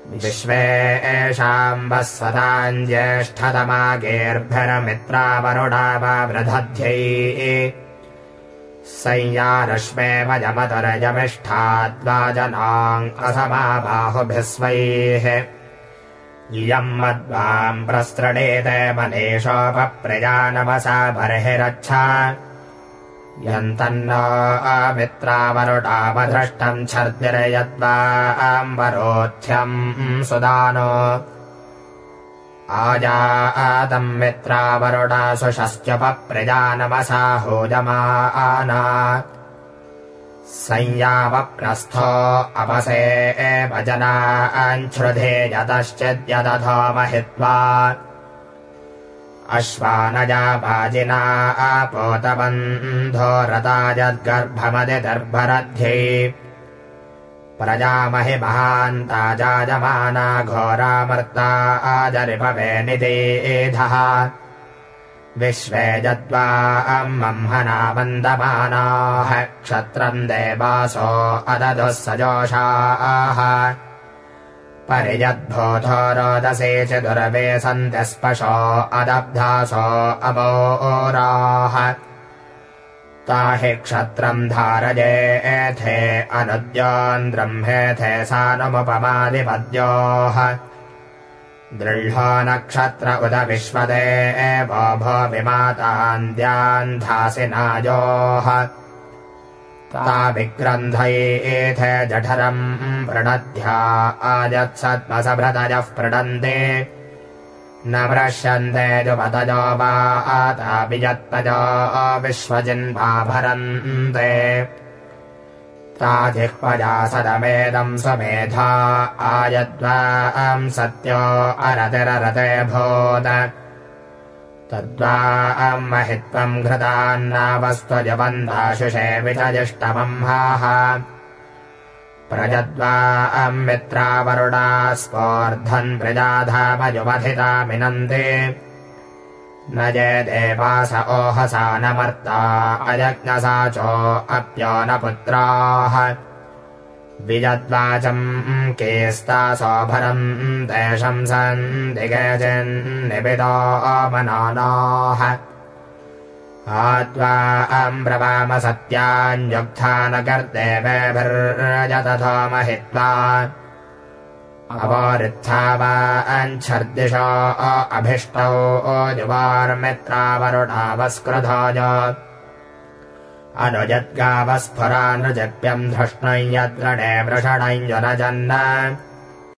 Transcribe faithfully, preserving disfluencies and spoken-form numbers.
विश्वेषाम् वस्वताम् ज्येष्ठतमागेर्भिर्मित्रावरुणा वावृधध्यै संया रश्मे वयमतुरयमिष्ठाद्वाजनाम् असमा बाहुभिः स्वैः इयम् मद्वाम् प्रस्तृणेते मनीषोपप्रजा बर्हिरच्छा यन्तन्नो मित्रावरुणावधृष्टम् छर्दिर्यद्वाम्बरोध्यम् सुदानो आजातम् मित्रावरुणा सुषस्त्युपप्रजा होजमाना संयावप्रस्थो अपसे भजनाञ्छ्रुधे यतश्चिद्यदधो महित्वा अश्वानजा वाजिना आपोतबन्धो रता यद्गर्भमदिदर्भरध्ये प्रजामहि महान्ता जायमाना घोरामर्ता आजरिपवे निदेधः विश्वे यद्वामंहना वन्दमानाः क्षत्रम् देवासो अदधुः सजोषाः परियद्भूतो रोदसे चतुर्वे सन्ति स्पशो अदब्धासो अवोराः ताहि क्षत्रम् धारयेथे अनुद्योन्द्रह्मेथे सानुमुपमादिपद्योः दृढो नक्षत्र उद विश्वदे एवो भो विमातान्द्यान्धासिनायोः ता विक्रन्धयेथे जठरम् प्रणद्ध्या आयत्सद्मसभृतयः प्रणन्ते न पृश्यन्ते जुपतयो वा आतापि यत्तयो विश्वजिन्वाभरन्ते ता जिह्वया सदमेदम् स्वमेधा आयद्वाम् सत्यो अरतिररते भूत तद्वाम् महित्वम् घृतान्नावस्त्वजवन्दाशुषे विषजिष्टमंहाः प्रजद्वाम् मित्रावरुणा स्पोर्धन् प्रजाधामयुमधिता मिनन्ते न ये देवास ओहसा न मर्ता अयज्ञसाचो अप्यो न पुत्राः विजद्वाचम् केस्तासोभरम् तेषम् सन्दिगेचिन्निबितो मनानाः आद्वाम् ब्रवाम सत्यान्युक्था न गर्देवेभिर्यतथो महित्वा अवोरित्था वा अच्छर्दिशो अभिष्टौ जुवार्मित्रावरुणावस्कृधोज अनुजद्गावस्फुरानृजप्यम् धृष्णम् यद्रणे वृषणम् युनजन्न